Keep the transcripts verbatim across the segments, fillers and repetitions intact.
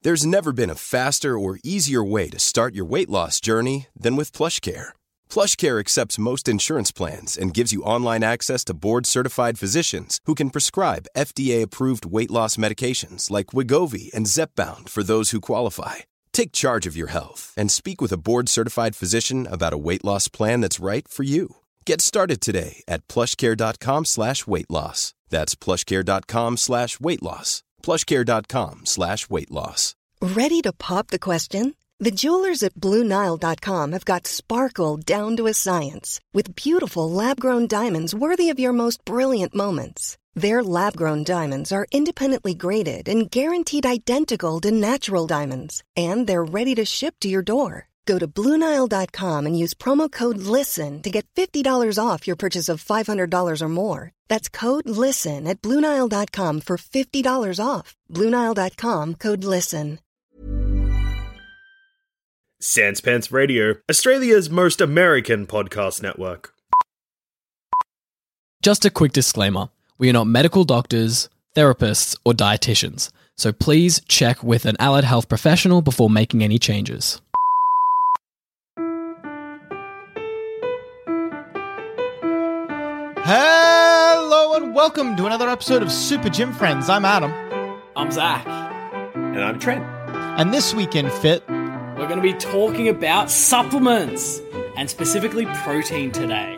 There's never been a faster or easier way to start your weight loss journey than with PlushCare. PlushCare accepts most insurance plans and gives you online access to board-certified physicians who can prescribe F D A-approved weight loss medications like Wegovy and Zepbound for those who qualify. Take charge of your health and speak with a board-certified physician about a weight loss plan that's right for you. Get started today at plushcare.com slash weight loss. That's plushcare.com slash weight loss. plushcare.com slash weight loss. Ready to pop the question? The jewelers at Blue Nile dot com have got sparkle down to a science with beautiful lab-grown diamonds worthy of your most brilliant moments. Their lab-grown diamonds are independently graded and guaranteed identical to natural diamonds, and they're ready to ship to your door. Go to Blue Nile dot com and use promo code LISTEN to get fifty dollars off your purchase of five hundred dollars or more. That's code LISTEN at Blue Nile dot com for fifty dollars off. Blue Nile dot com, code LISTEN. Sans Pants Radio, Australia's most American podcast network. Just a quick disclaimer. We are not medical doctors, therapists, or dietitians, so please check with an allied health professional before making any changes. Hello and welcome to another episode of Super Gym Friends. I'm Adam. I'm Zach. And I'm Trent. And this week in Fit, we're going to be talking about supplements, and specifically protein today.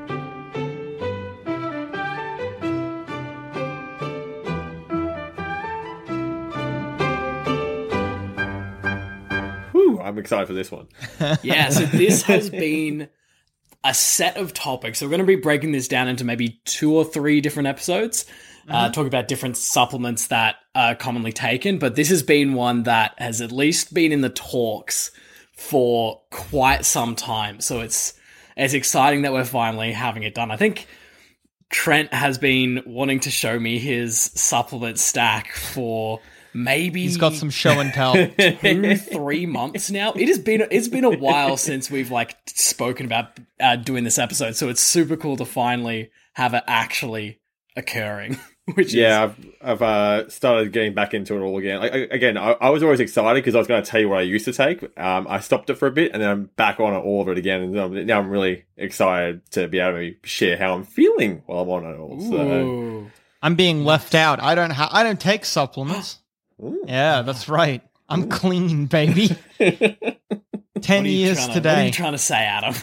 Whew, I'm excited for this one. Yeah, so this has been a set of topics. So we're going to be breaking this down into maybe two or three different episodes, mm-hmm. uh, talking about different supplements that are commonly taken. But this has been one that has at least been in the talks for quite some time. So it's it's exciting that we're finally having it done. I think Trent has been wanting to show me his supplement stack for maybe he's got some show and tell. two, three months now. It has been it's been a while since we've like spoken about uh, doing this episode, so it's super cool to finally have it actually occurring. Which yeah, is... I've, I've uh, started getting back into it all again. Like, I, again, I, I was always excited because I was going to tell you what I used to take. Um, I stopped it for a bit, and then I'm back on it, all of it again. And um, now I'm really excited to be able to share how I'm feeling while I'm on it all. So. I'm being left out. I don't. Ha- I don't take supplements. Ooh. Yeah, that's right. I'm Ooh. clean, baby. Ten years to, today. What are you trying to say, Adam?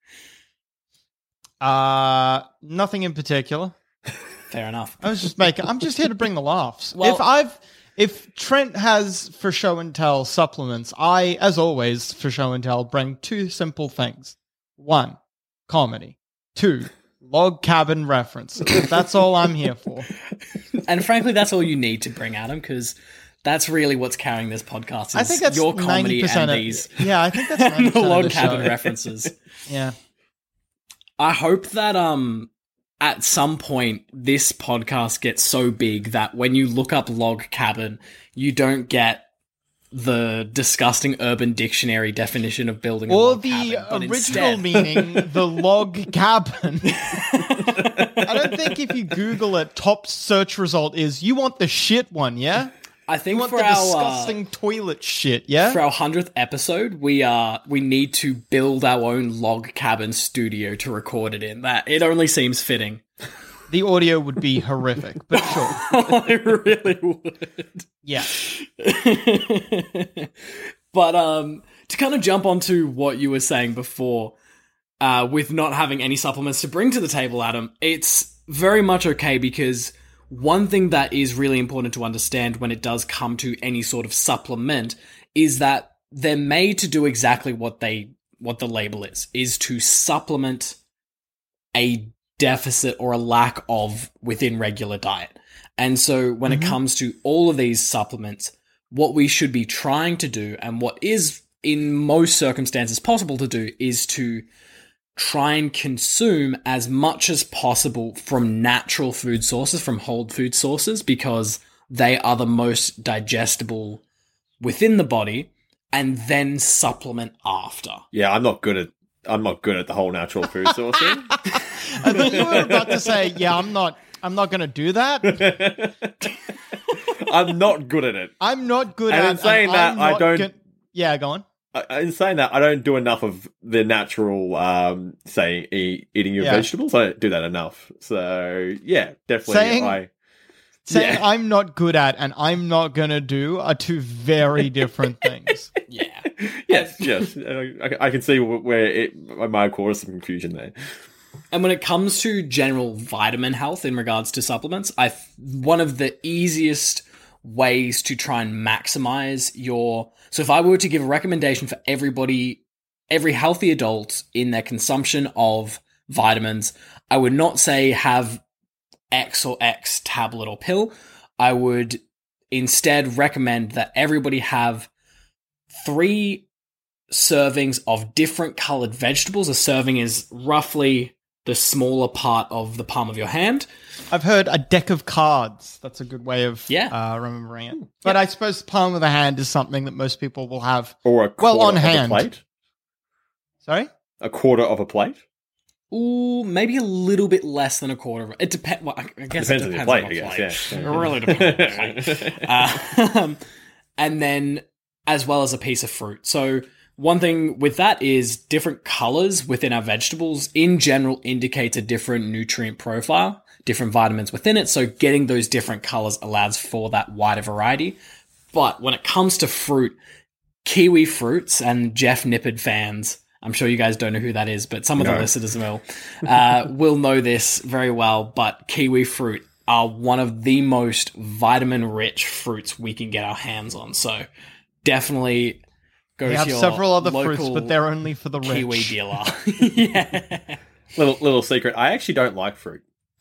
Uh, nothing in particular. Fair enough. I was just making. I'm just here to bring the laughs. Well, if I've, if Trent has for show and tell supplements, I, as always, for show and tell, bring two simple things: one, comedy; two, log cabin references. That's all I'm here for. And frankly, that's all you need to bring, Adam, because that's really what's carrying this podcast. Is I think that's your comedy and of, these. Yeah, I think that's ninety percent the log of the cabin show. references. Yeah. I hope that um at some point this podcast gets so big that when you look up log cabin, you don't get the disgusting Urban Dictionary definition of building a or log cabin. Or the but original instead... meaning, the log cabin. I don't think if you Google it, top search result is, you want the shit one, yeah? I think you want for the our disgusting uh, toilet shit, yeah? For our hundredth episode, we uh we need to build our own log cabin studio to record it in. That it only seems fitting. The audio would be horrific, but sure. I really would. Yeah. But um to kind of jump onto what you were saying before, uh, with not having any supplements to bring to the table, Adam, it's very much okay, because one thing that is really important to understand when it does come to any sort of supplement is that they're made to do exactly what they what the label is, is to supplement a deficit or a lack of within regular diet. And so when mm-hmm. it comes to all of these supplements, what we should be trying to do, and what is in most circumstances possible to do, is to try and consume as much as possible from natural food sources, from whole food sources, because they are the most digestible within the body, and then supplement after. Yeah, I'm not good at I'm not good at the whole natural food sourcing. I thought you were about to say, yeah, I'm not I'm not going to do that. I'm not good at it. I'm not good And at in saying that, I'm I not don't- gon- yeah, go on. I- In saying that, I don't do enough of the natural, um, say, e- eating your Yeah. vegetables. I don't do that enough. So, yeah, definitely. Saying- I Saying Yeah. I'm not good at and I'm not gonna do are two very different things. Yeah. yes, yes, I, I can see where it I might cause some confusion there. And when it comes to general vitamin health in regards to supplements, I th- one of the easiest ways to try and maximize your. So if I were to give a recommendation for everybody, every healthy adult in their consumption of vitamins, I would not say have X or X tablet or pill. I would instead recommend that everybody have three servings of different colored vegetables. A serving is roughly the smaller part of the palm of your hand. I've heard a deck of cards. That's a good way of Yeah. uh, remembering it. But I suppose palm of the hand is something that most people will have. Or a quarter Well, on of hand. a plate. Sorry? A quarter of a plate. Ooh, maybe a little bit less than a quarter of it. It depends. Well, I I guess Depends it on your depends plate, on I the guess, plate. yeah. It really depends on the plate. Um, and then, as well as a piece of fruit. So, one thing with that is different colors within our vegetables in general indicates a different nutrient profile, different vitamins within it. So, getting those different colors allows for that wider variety. But when it comes to fruit, kiwi fruits and Jeff Nippard fans, I'm sure you guys don't know who that is, but some of No. the listeners will, uh, will know this very well. But kiwi fruit are one of the most vitamin-rich fruits we can get our hands on. So definitely go We to have your several other local fruits, but they're only for the rich. kiwi dealer. Yeah. Little little secret. I actually don't like fruit.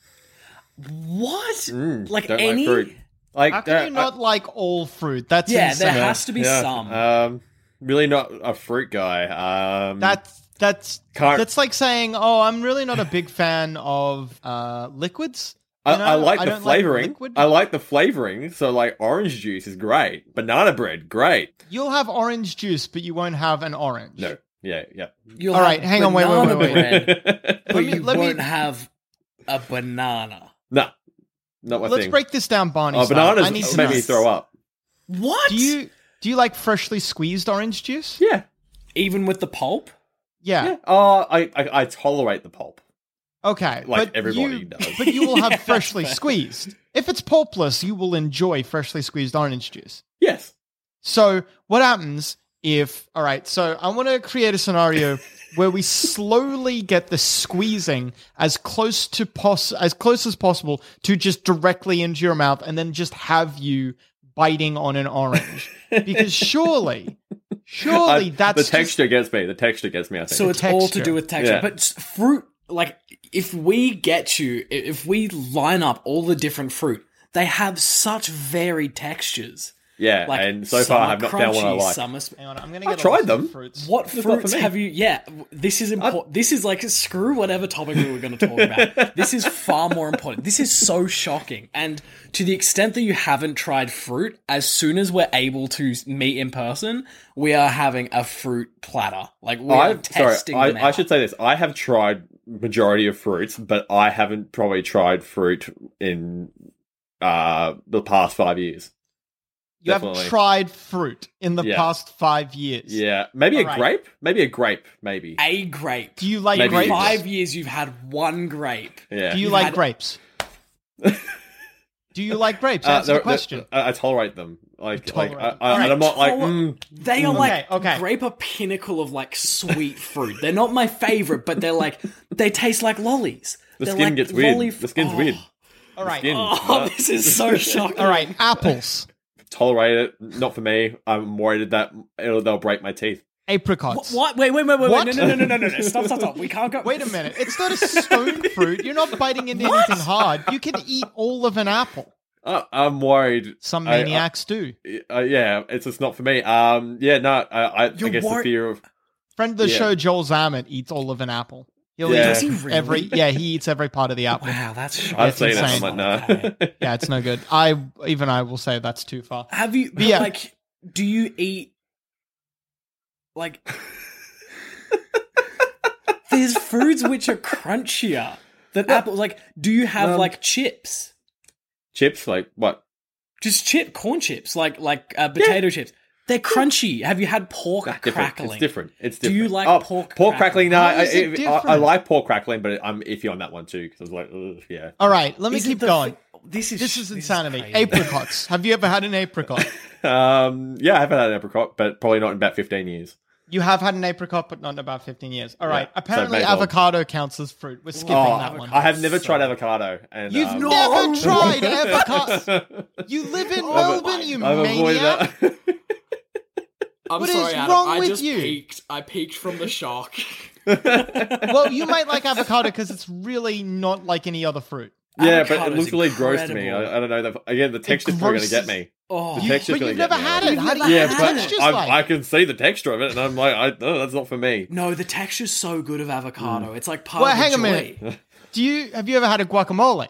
What? Mm, like don't any? like fruit. Like How can uh, you not like all fruit? That's Yeah, insane. there has to be yeah, some. Um, really not a fruit guy. Um, That's that's Can't- that's like saying, "Oh, I'm really not a big fan of uh, liquids." I, You know, I like I the don't like flavoring. liquid. I like the flavoring. So like orange juice is great. Banana bread, great. You'll have orange juice, but you won't have an orange. No, yeah, yeah. You'll All have right, hang on, wait, wait, banana wait, wait. bread, but Let me- you let me- won't have a banana. No, not my Let's thing. break this down, Barney. Oh, style. I need bananas to make know. me throw up. What? Do you do you like freshly squeezed orange juice? Yeah, even with the pulp? Yeah. yeah. Oh, I, I I tolerate the pulp. Okay. Like but everybody you, does. But you will have Yeah, freshly that's fair. squeezed. If it's pulpless, you will enjoy freshly squeezed orange juice. Yes. So what happens if, all right, so I want to create a scenario where we slowly get the squeezing as close to pos- as close as possible to just directly into your mouth and then just have you biting on an orange. Because surely, surely I- that's the just- texture gets me. The texture gets me. I think. So it's all to texture. do with texture. Yeah. But s- fruit, like, if we get you, i- if we line up all the different fruit, they have such varied textures. yeah, Like, and so some far I are have not found one I crunchy, like. some are sp- Hang on, I'm gonna I get a tried list of them. fruits. What It's not fruits for me. have you? Yeah, w- this is important. This is like screw whatever topic we were going to talk about. This is far more important. This is so shocking, and to the extent that you haven't tried fruit, as soon as we're able to s- meet in person, we are having a fruit platter. Like we are I sorry, testing. I, them I out. should say this. I have tried majority of fruits, but I haven't probably tried fruit in uh the past five years. You Definitely. have tried fruit in the Yeah. past five years. Yeah, maybe a All right. grape. Maybe a grape. Maybe. a grape. Do you like Maybe In grapes? five years, you've had one grape. Yeah. Do you You've like had- grapes? Do you like grapes? Uh, Answer they're- the question. they're- I, I tolerate them. Like, tolerate like them. I, I, Alright, and I'm not like. tol- Mm, They are Mm. like Okay, okay. grape, a pinnacle of like sweet fruit. They're not my favorite, but they're like they taste like lollies. the They're skin like gets weird. lolly- The skin's oh, weird. All right. Skin. Oh, Uh, this is so shocking. All right. Apples, Tolerate it. Not for me. I'm worried that it'll, they'll break my teeth. apricots. What? Wait, wait, wait, wait, What? wait! No, no, no, no, no, no! Stop, stop, stop! We can't go. Wait a minute. It's not a stone fruit. You're not biting into anything hard. You can eat all of an apple. Uh, I'm worried. Some I- I- maniacs do. Uh, yeah, it's just not for me. Um, yeah, no, I, I, I You're guess wor- the fear of Friend of the Yeah. show, Joel Zammett, eats all of an apple. He'll Yeah. eat Does he really? every. Yeah, he eats every part of the apple. Wow, that's shocking. I've it's seen insane. it. I'm like, no. Yeah, it's no good. I even I will say that's too far. Have you? But Yeah. like, do you eat like? There's foods which are crunchier than apples. Like, do you have Um, like chips? Chips, like what? Just chip, corn chips, like like uh, potato chips. They're crunchy. Have you had pork Different. crackling? It's different. It's Do different. you like oh, pork pork crackling? crackling? No, How I, is it I, I, different? I like pork crackling, but I'm iffy on that one too because I was like, ugh, yeah. All right, let me Is it keep the going. fi- this is This is this insanity. crazy. Apricots. Have you ever had an apricot? Um, yeah, I have had an apricot, but probably not in about fifteen years. You have had an apricot, but not in about fifteen years. All right. Yeah, so Apparently, may as well. avocado counts as fruit. We're skipping Oh, that one. I have never So- tried avocado, and You've um, never tried avocado. You live in Melbourne, you I've avoided maniac. that. I'm What sorry, is Adam. wrong I with just you? peaked. I peaked from the shock. Well, you might like avocado because it's really not like any other fruit. Yeah, but it Avocado's looks really gross to me. incredible. I, I don't know. The, again, the texture's probably going to get me. Oh, The You- texture's but going you've to get never me. had it. How do you Yeah, know but it's just I, like? I can see the texture of it, and I'm like, I, no, that's not for me. no, the texture's so good of avocado. Mm. It's like part Well, of the hang a joy. minute. Do you have you ever had a guacamole?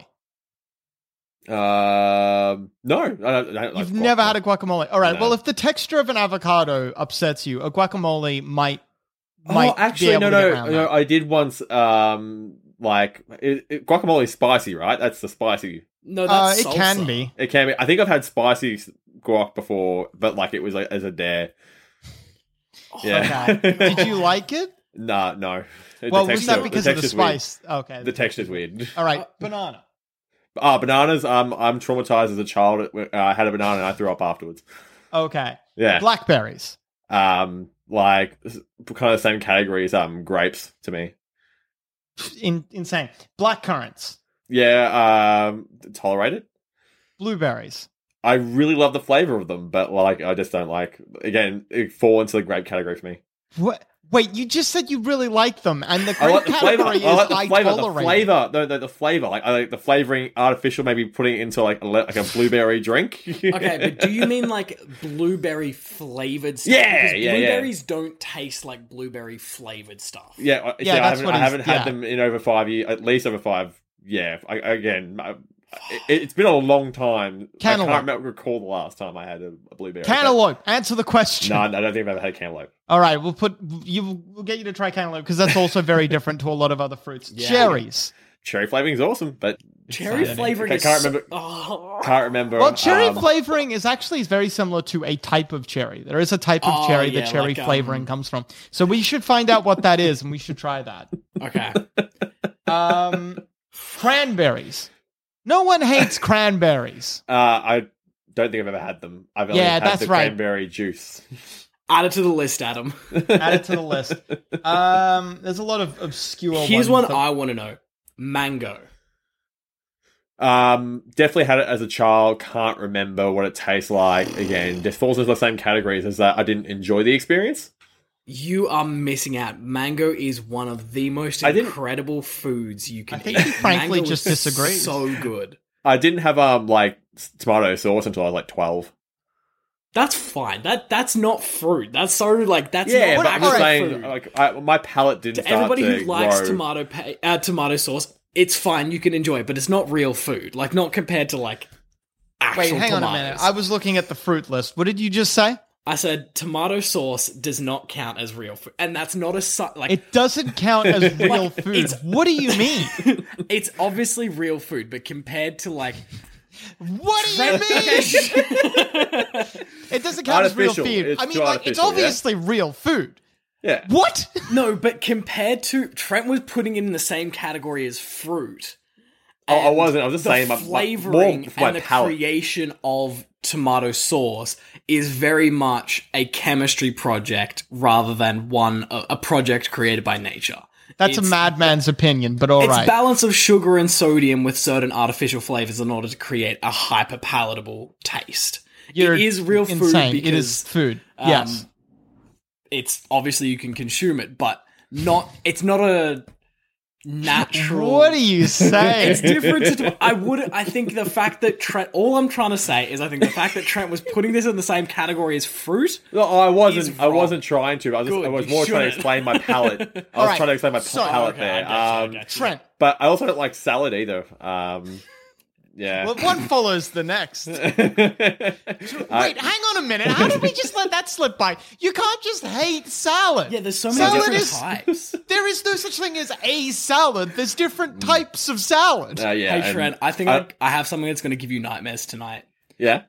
Um, no, I don't, I don't like You've never guac. had a guacamole. All right. No. Well, if the texture of an avocado upsets you, a guacamole might. might Oh, be actually, able no, to get no, around no. that. I did once. Um, like it, it, guacamole is spicy, right? That's the spicy. No, Uh, that's it salsa. can be. It can be. I think I've had spicy guac before, but like it was like, as a dare. Yeah. Okay. Did you like it? Nah, no. The Well, was texture- that because of the texture's weird. spice? Okay. The texture's weird. All right. Banana. Ah, bananas. Um, I'm traumatized as a child. Uh, I had a banana and I threw up afterwards. Okay. Yeah. Blackberries. Um, like kind of the same category as um grapes to me. In, insane. Black currants. Yeah. Um, tolerate it. Blueberries. I really love the flavor of them, but like I just don't like. Again, it fall into the grape category for me. What? Wait, you just said you really like them, and the I grape like the flavor. category I is like the I flavor. The tolerate. flavor. The, the, the flavor. Like I like the flavoring artificial. Maybe putting it into like a, le- like a blueberry drink. Okay, but do you mean like blueberry flavored stuff? Yeah, Because yeah, yeah. blueberries don't taste like blueberry flavored stuff. Yeah, I- see, Yeah, I that's haven't, what I he's- haven't had yeah. them in over five years, at least over five. Yeah, I, again, I, it, it's been a long time. Cantaloupe. I can't remember, recall the last time I had a, a blueberry. Cantaloupe. Answer the question. No, no, I don't think I've ever had cantaloupe. All right, we'll put you. We'll get you to try cantaloupe because that's also very different to a lot of other fruits. Yeah. Cherries. Cherry flavoring is awesome, but Cherry Exciting. flavoring I is can't so- remember- Oh. can't remember. Well, cherry um, flavoring is actually very similar to a type of cherry. There is a type of Oh, cherry yeah, that cherry like, um, flavoring comes from. So we should find out what that is, and we should try that. Okay. Um, cranberries. No one hates cranberries. Uh, I don't think I've ever had them. I've only Yeah, had that's the right. cranberry juice. Add it to the list, Adam. Add it to the list. Um, there's a lot of obscure. Here's ones one that- I want to know. Mango. Um, definitely had it as a child. Can't remember what it tastes like. Again, just falls into the same categories as that. I didn't enjoy the experience. You are missing out. Mango is one of the most I didn't- incredible foods you can I think eat. he frankly Mango just is disagrees. So good. I didn't have um like s- tomato sauce until I was like twelve. That's fine. That that's not fruit. That's so like that's Yeah, not but I'm just actual saying, food. like, I, my palate didn't To start everybody to who likes grow. tomato pa- uh, tomato sauce, it's fine. You can enjoy it, but it's not real food. Like not compared to like actual Wait, hang tomatoes. on a minute. I was looking at the fruit list. What did you just say? I said tomato sauce does not count as real food, and that's not a su- like It doesn't count as real food. it's- What do you mean? it's obviously real food, but compared to like What do you mean? It doesn't count as real Artificial. food. It's I mean, too like, it's artificial, yeah? obviously real food. Yeah. What? no, but compared to Trent was putting it in the same category as fruit. Oh, I And wasn't. I was just the saying my- my- flavoring more for my and the palate. creation of tomato sauce is very much a chemistry project rather than one a, a project created by nature. That's It's- a madman's opinion, but all It's right. balance of sugar and sodium with certain artificial flavors in order to create a hyper palatable taste. You're it is real food insane. because It is food. um, Yes. it's obviously you can consume it, but not. It's not a natural. What are you saying? It's different to. I would. I think the fact that Trent. All I'm trying to say is, I think the fact that Trent was putting this in the same category as fruit. No, I wasn't. He's I wrong. wasn't trying to. I was, just, Good, I was you more trying to shouldn't. explain my palate. I was All right. trying to explain my So- palate Okay, I there. get you, I Um, get you. Trent. but I also don't like salad either. Um, yeah. Well, one follows the next. Wait, I- hang on a minute. How did we just let that slip by? You can't just hate salad. Yeah, there's so many Salad different is- types. There is no such thing as a salad. There's different types of salad. uh, yeah. Hey and Trent, I think I- I, I have something that's going to give you nightmares tonight. yeah.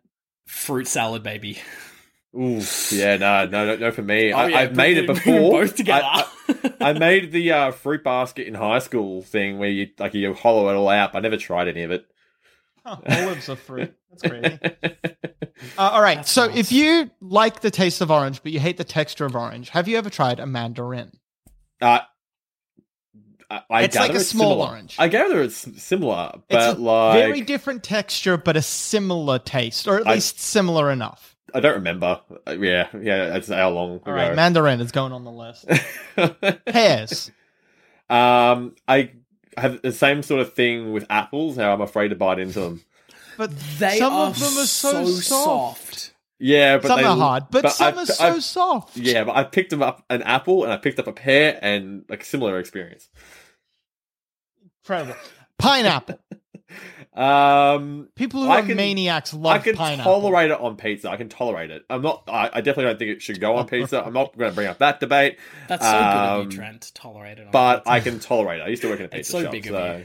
fruit salad, baby. Ooh, yeah, no, no, no, no for me. Oh, I, yeah, I've made it bring- bring them before. both together. I, I, I made the uh, fruit basket in high school thing where you like you hollow it all out. But I never tried any of it. Huh, olives are fruit. That's crazy. Uh, all right. That's so nice. if you like the taste of orange, but you hate the texture of orange, have you ever tried a mandarin? Uh, I, I It's like gather a it's small similar. orange. I gather it's similar, It's but a like very different texture, but a similar taste, or at I- least similar enough. I don't remember. Uh, Yeah, yeah, that's how long All ago. right, mandarin is going on the list. Pears. um, I have the same sort of thing with apples. How I'm afraid to bite into them. But They some are of them are so, soft. soft. Yeah, but Some they, are hard, but, some I- are so I- soft. Yeah, but I picked them up an apple and I picked up a pear and like a similar experience. Incredible. Pineapple. Um, People who I are can- maniacs I love can pineapple. tolerate it on pizza. I can tolerate it. I'm not. I, I definitely don't think it should go on pizza. I'm not going to bring up that debate. That's so good of Um, you, Trent. Tolerate it. On But pizza. I can tolerate it. I used to work in a It's pizza so shop. big of so.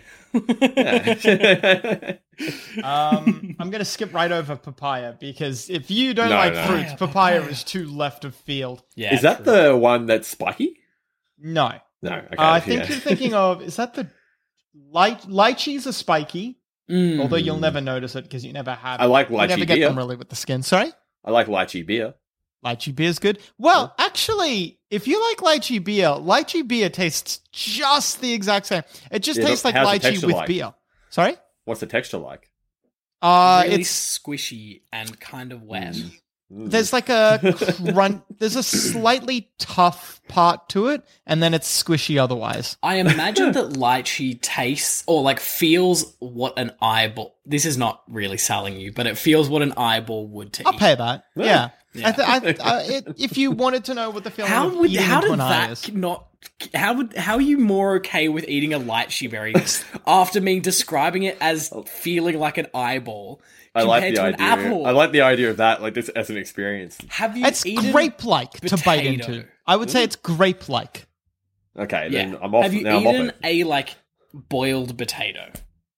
you. Yeah. Um, I'm going to skip right over papaya because if you don't No, like no. fruits, Papaya, papaya papaya. is too left of field. Yeah, Is that true. the one that's spiky? No. No. Okay, Uh, I think yeah. you're thinking of, is that the light lychees are spiky, Mm. although you'll never notice it because you never have I like you never lychee get beer. them really with the skin. Sorry? I like lychee beer. Lychee beer is good. Well, actually, if you like lychee beer, lychee beer tastes just the exact same. It just Yeah, tastes like how's the lychee texture with like? beer. Sorry? What's the texture like? Uh, really it's squishy and kind of wet. Mm. there's like a crunch. There's a slightly tough part to it, and then it's squishy otherwise. I imagine that lychee tastes or like feels what an eyeball. This is not really selling you, but it feels what an eyeball would to I'll eat. pay that. Yeah. Yeah. I th- I th- uh, it, if you wanted to know what the feeling How of would eating how into did an eye that is. not? How would how are you more okay with eating a lychee berry after me describing it as feeling like an eyeball I compared like the to idea. an apple? I like the idea of that, like this as an experience. Have you It's eaten grape-like to bite potato? into. I would say it's grape-like. Okay, Yeah. then I'm off. Have you now I'm off eaten it. a like boiled potato?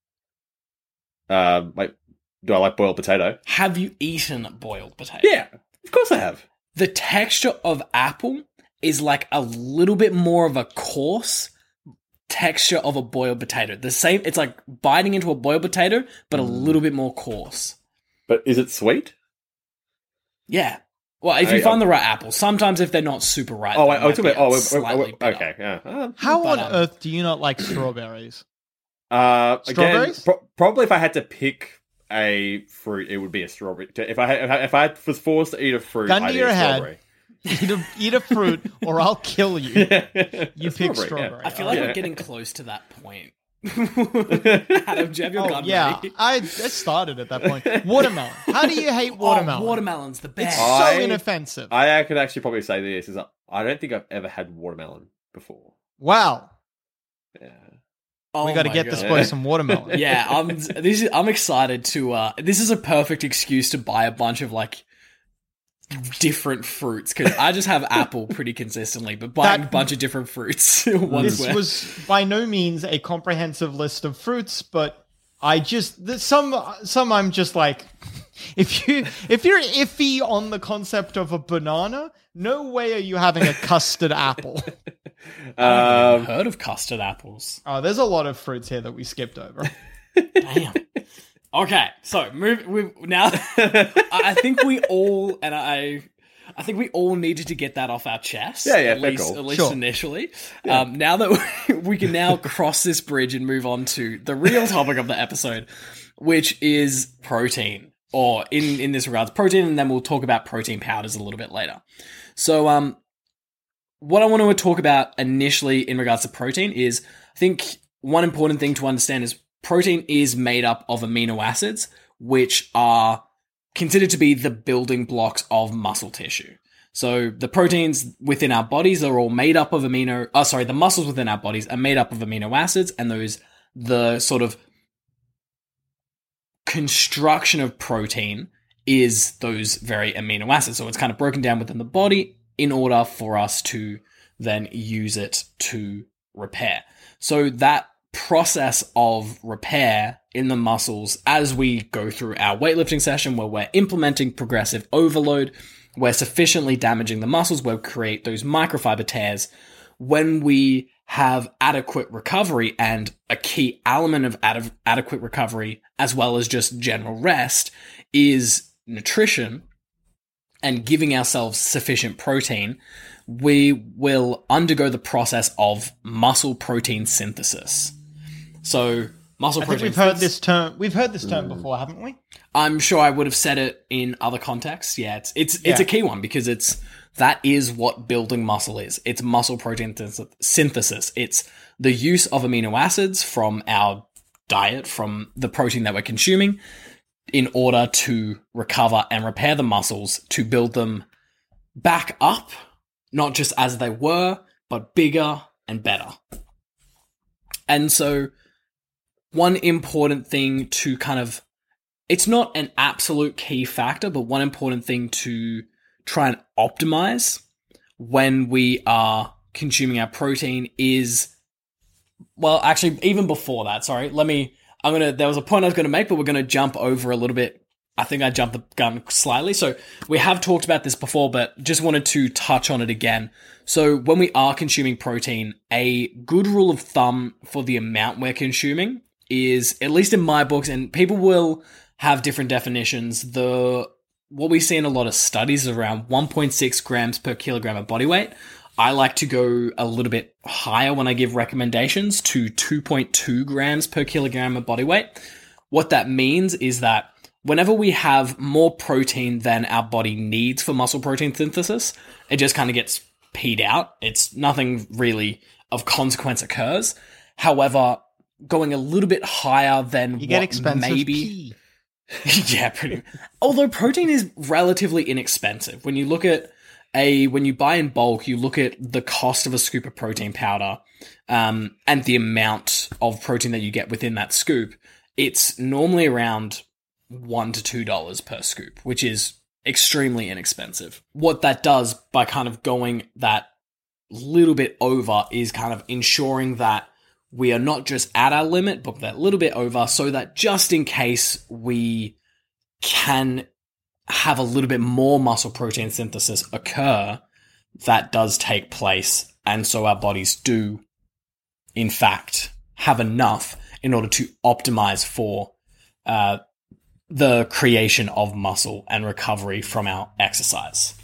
Um, like, do I like boiled potato? Have you eaten boiled potato? Yeah, of course I have. The texture of apple is like a little bit more of a coarse texture of a boiled potato. The same, it's like biting into a boiled potato, but a little bit more coarse. But is it sweet? Yeah. Well, if you I- find the right apple, sometimes if they're not super ripe, Oh, they wait, might oh, talking be about, oh, wait, wait, slightly wait, bitter. okay, yeah. Um, How But, on um, earth do you not like strawberries? Uh, again, Strawberries? pro- probably if I had to pick a fruit, it would be a strawberry. If I had, if I, if I was forced to eat a fruit, Gun to I'd eat your a head. strawberry. Eat a, eat a fruit or I'll kill you. You pick yeah. strawberry. I feel like Yeah. we're getting close to that point. Adam, do you have your Oh, gun yeah. ready? I, it started at that point. Watermelon. How do you hate watermelon? Oh, watermelon's the It's best. so I- inoffensive. I could actually probably say this is I don't think I've ever had watermelon before. Wow. Yeah. Oh we got to my get God. this boy some watermelon. Yeah, I'm. This is. I'm excited to. Uh, this is a perfect excuse to buy a bunch of like different fruits because I just have apple pretty consistently, but buying That- a bunch of different fruits. one's This where- was by no means a comprehensive list of fruits, but I just there's some some I'm just like if you if you're iffy on the concept of a banana, no way are you having a custard apple. I've Um, heard of custard apples. Oh, there's a lot of fruits here that we skipped over. Damn. Okay, so move. We now. I I think we all and I. I think we all needed to get that off our chest. Yeah, yeah, at fair least, call. at least Sure. initially. Um, now that we, we can now cross this bridge and move on to the real topic of the episode, which is protein, or in in this regards, protein, and then we'll talk about protein powders a little bit later. So, um, what I want to talk about initially in regards to protein is, I think one important thing to understand is protein is made up of amino acids, which are considered to be the building blocks of muscle tissue. So the proteins within our bodies are all made up of amino, oh, sorry, the muscles within our bodies are made up of amino acids, and those, the sort of construction of protein is those very amino acids. So it's kind of broken down within the body in order for us to then use it to repair. So that process of repair in the muscles as we go through our weightlifting session where we're implementing progressive overload, we're sufficiently damaging the muscles, we'll create those microfiber tears. When we have adequate recovery, and a key element of ad- adequate recovery, as well as just general rest, is nutrition and giving ourselves sufficient protein, we will undergo the process of muscle protein synthesis. So, muscle I think protein we've heard synthesis- this term. We've heard this term before, haven't we? I'm sure I would have said it in other contexts. Yeah, it's it's it's Yeah. a key one because it's that is what building muscle is. It's muscle protein synthesis. It's the use of amino acids from our diet, from the protein that we're consuming, in order to recover and repair the muscles to build them back up, not just as they were, but bigger and better. And so one important thing to kind of, it's not an absolute key factor, but one important thing to try and optimize when we are consuming our protein is, well, actually, even before that, sorry, let me, I'm going to, there was a point I was going to make, but we're going to jump over a little bit. I think I jumped the gun slightly. So we have talked about this before, but just wanted to touch on it again. So when we are consuming protein, a good rule of thumb for the amount we're consuming is, at least in my books, and people will have different definitions, the what we see in a lot of studies is around one point six grams per kilogram of body weight. I like to go a little bit higher when I give recommendations to two point two grams per kilogram of body weight. What that means is that whenever we have more protein than our body needs for muscle protein synthesis, it just kind of gets peed out. It's nothing really of consequence occurs. However, going a little bit higher than You get what expensive maybe... pee. Yeah, pretty. Although protein is relatively inexpensive. When you look at a, when you buy in bulk, you look at the cost of a scoop of protein powder, um, and the amount of protein that you get within that scoop. It's normally around one to two dollars per scoop, which is extremely inexpensive. What that does by kind of going that little bit over is kind of ensuring that we are not just at our limit, but that little bit over, so that just in case we can have a little bit more muscle protein synthesis occur, that does take place. And so our bodies do, in fact, have enough in order to optimize for uh, the creation of muscle and recovery from our exercise.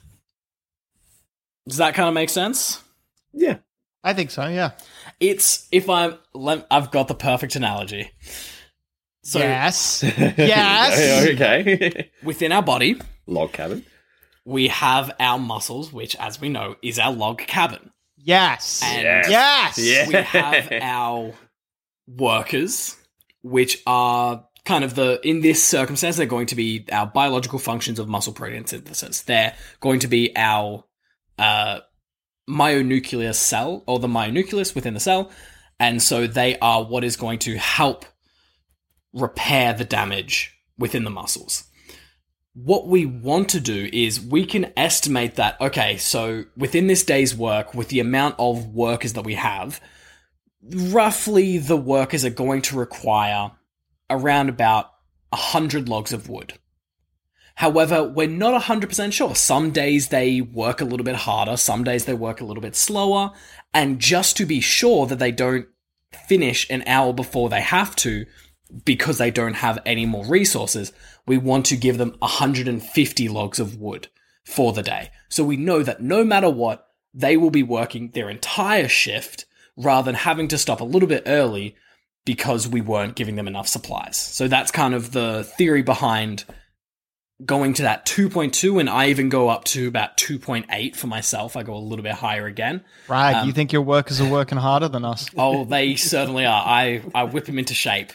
Does that kind of make sense? Yeah. I think so, yeah. It's, if I'm, I've got the perfect analogy. So yes. Yes. Okay. within our body, Log cabin. we have our muscles, which, as we know, is our log cabin. Yes. And Yes. Yeah. we have our workers, which are kind of the, in this circumstance, they're going to be our biological functions of muscle protein synthesis. They're going to be our uh, myonucleus cell, or the myonucleus within the cell. And so they are what is going to help repair the damage within the muscles. What we want to do is we can estimate that, okay, so within this day's work, with the amount of workers that we have, roughly the workers are going to require around about one hundred logs of wood. However, we're not one hundred percent sure. Some days they work a little bit harder, some days they work a little bit slower, and just to be sure that they don't finish an hour before they have to, because they don't have any more resources, we want to give them one hundred fifty logs of wood for the day. So we know that no matter what, they will be working their entire shift rather than having to stop a little bit early because we weren't giving them enough supplies. So that's kind of the theory behind going to that two point two, and I even go up to about two point eight for myself. I go a little bit higher again. Rag, Um, you think your workers are working harder than us? Oh, they certainly are. I, I whip them into shape.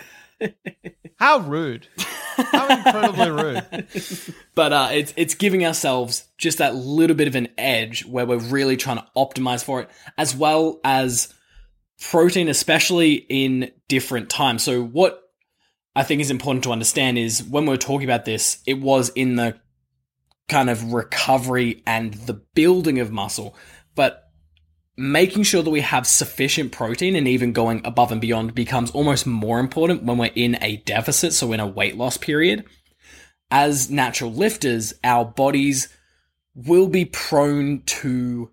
How rude. How incredibly rude. But uh, it's it's giving ourselves just that little bit of an edge where we're really trying to optimize for it, as well as protein, especially in different times. So what I think is important to understand is when we're talking about this, it was in the kind of recovery and the building of muscle. But making sure that we have sufficient protein and even going above and beyond becomes almost more important when we're in a deficit, so in a weight loss period. As natural lifters, our bodies will be prone to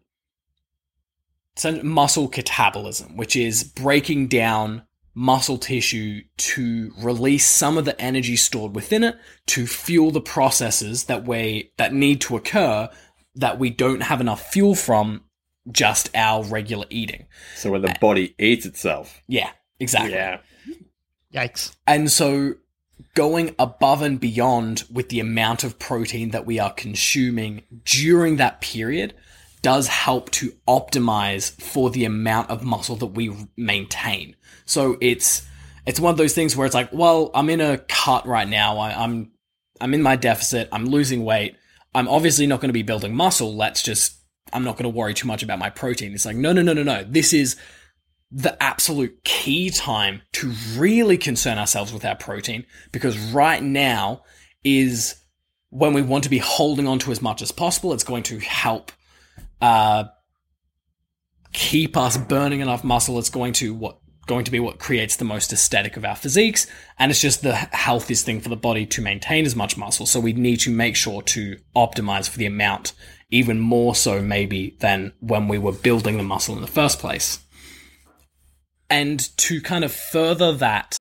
muscle catabolism, which is breaking down muscle tissue to release some of the energy stored within it to fuel the processes that we that need to occur that we don't have enough fuel from just our regular eating. So when the body eats itself. Yeah, exactly. Yeah. Yikes. And so going above and beyond with the amount of protein that we are consuming during that period does help to optimize for the amount of muscle that we maintain. So it's it's one of those things where it's like, well, I'm in a cut right now. I, I'm I'm in my deficit. I'm losing weight. I'm obviously not going to be building muscle. Let's just, I'm not going to worry too much about my protein. It's like, no, no, no, no, no. This is the absolute key time to really concern ourselves with our protein, because right now is when we want to be holding on to as much as possible. It's going to help uh, keep us burning enough muscle. It's going to what going to be what creates the most aesthetic of our physiques, and it's just the healthiest thing for the body to maintain as much muscle. So we need to make sure to optimize for the amount, even more so maybe than when we were building the muscle in the first place. And to kind of further that,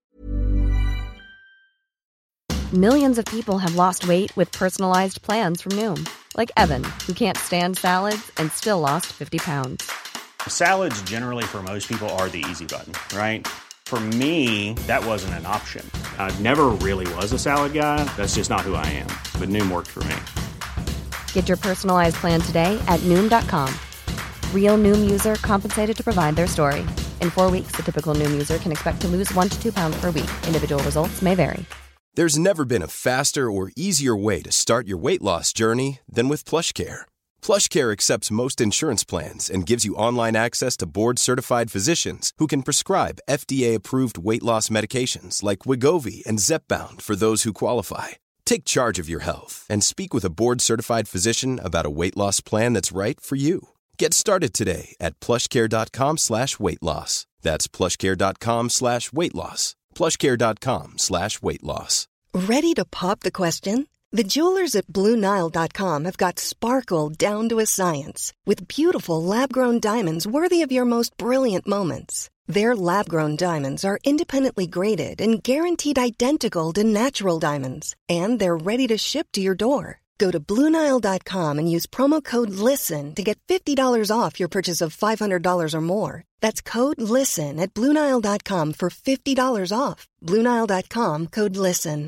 Millions of people have lost weight with personalized plans from Noom. Like Evan, who can't stand salads and still lost fifty pounds. Salads generally for most people are the easy button, right? For me, that wasn't an option. I never really was a salad guy. That's just not who I am. But Noom worked for me. Get your personalized plan today at Noom dot com. Real Noom user compensated to provide their story. In four weeks, the typical Noom user can expect to lose one to two pounds per week. Individual results may vary. There's never been a faster or easier way to start your weight loss journey than with PlushCare. PlushCare accepts most insurance plans and gives you online access to board-certified physicians who can prescribe F D A-approved weight loss medications like Wegovy and Zepbound for those who qualify. Take charge of your health and speak with a board-certified physician about a weight loss plan that's right for you. Get started today at plushcare.com slash weight loss. That's plushcare.com slash weight loss. plushcare.com slash weight loss. Ready to pop the question? The jewelers at Blue Nile dot com have got sparkle down to a science with beautiful lab-grown diamonds worthy of your most brilliant moments. Their lab-grown diamonds are independently graded and guaranteed identical to natural diamonds, and they're ready to ship to your door. Go to Blue Nile dot com and use promo code LISTEN to get fifty dollars off your purchase of five hundred dollars or more. That's code LISTEN at Blue Nile dot com for fifty dollars off. Blue Nile dot com, code LISTEN.